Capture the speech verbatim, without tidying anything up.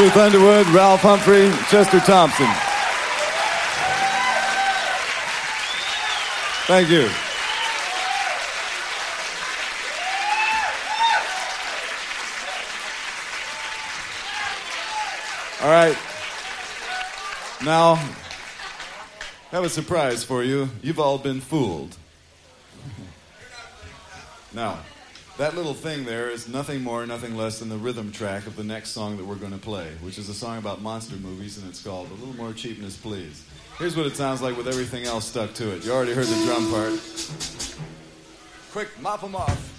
Ruth Underwood, Ralph Humphrey, Chester Thompson. Thank you. All right. Now, I have a surprise for you. You've all been fooled. Now, that little thing there is nothing more, nothing less than the rhythm track of the next song that we're going to play, which is a song about monster movies, and it's called A Little More Cheapness, Please. Here's what it sounds like with everything else stuck to it. You already heard the drum part. Quick, mop them off.